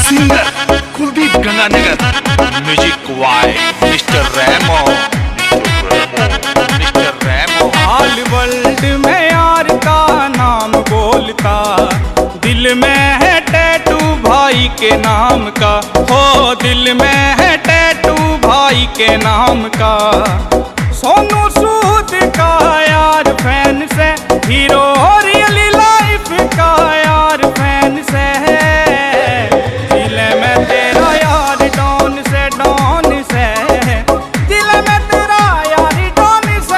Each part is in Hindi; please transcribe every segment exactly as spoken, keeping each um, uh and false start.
Singer Kuldeep Ganganagar, music by mister Remo, mister Remo. All world में यार का नाम बोलता, दिल में है टैटू भाई के नाम का, हो दिल में है टैटू भाई के नाम का। सोनू सूद का यार फैन से, हीरो रियल लाइफ का यार फैन से, दिल में तेरा यार डॉन से, डॉन से, दिल में तेरा यार डॉन से।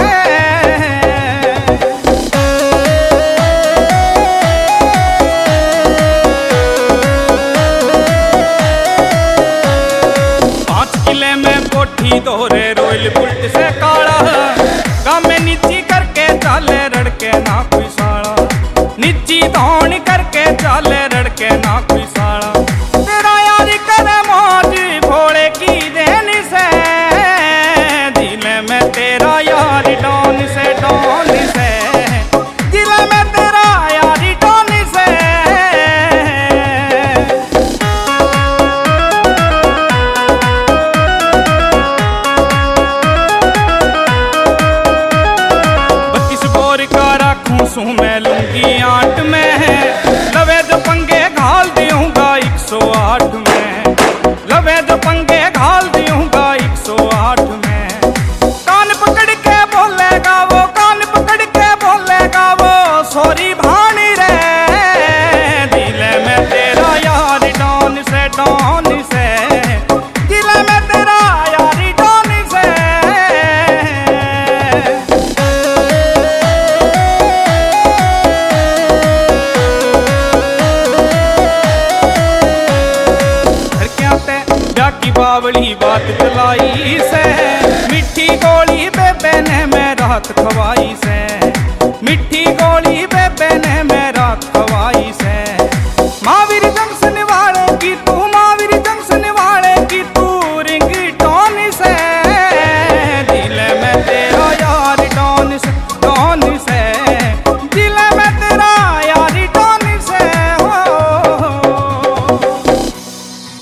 पांच किले में कोठी दोहरे रोयल बुल्ट से काला, गाँव में नीची करके चाले रड़के ना कोई साला, नीची धौन करके चाले रड़के ना कोई साला। तेरा यार करे मौज भोले की देन से, दिल में तेरा यार डॉन से, डॉन से, दिल में तेरा यार डॉन से। सू मैं लूंगी आठ में, लवे जो पंगे घाल दूंगा एक सौ आठ में, लवे जो पंगे घाल दूंगा एक सौ आठ में। कान पकड़ के बोलेगा वो, कान पकड़ के बोलेगा वो, सॉरी भानी रे, दिल में तेरा यार डॉन से, डॉन से, दिल में तेरा यार डॉन से। की बावली बात चलाई से, मिट्टी गोली बेबे ने मैं रात खवाई से, मिट्टी गोली